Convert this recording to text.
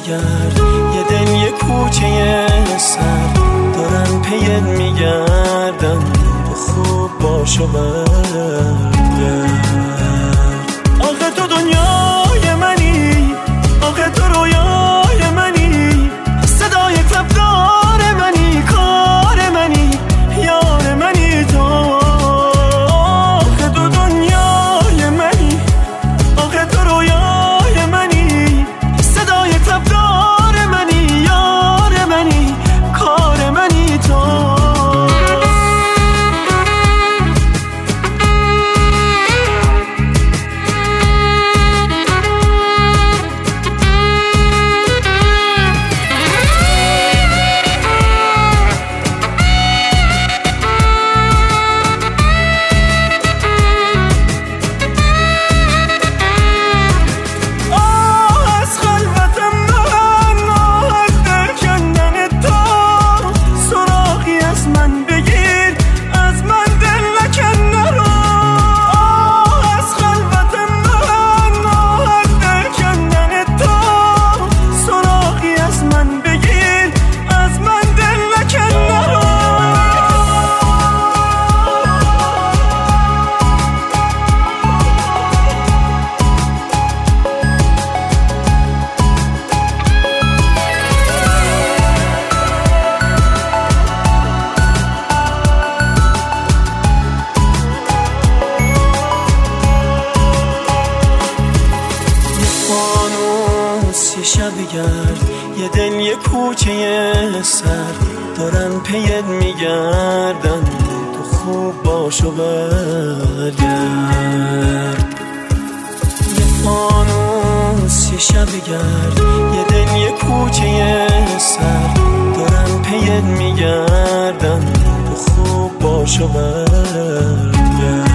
بگرد، یه دل یه کوچه سر دارن پیت میگردن، تو خوب باش و برگرد. آخه تو دنیای منی، آخه تو رویای منی، صدای طبدار منی، کار منی، یار منی تو. آخه تو دنیای منی، آخه تو رویای منی، صدای طبدار منی، یار منی، کار منی تو. شب گرد، یه دل یه کوچه سر دارن پیت میگردن، تو خوب باش و برگرد. یه فانوس یه شب گرد، یه دل یه کوچه سر دارن پیت میگردن، تو خوب باش و برگرد.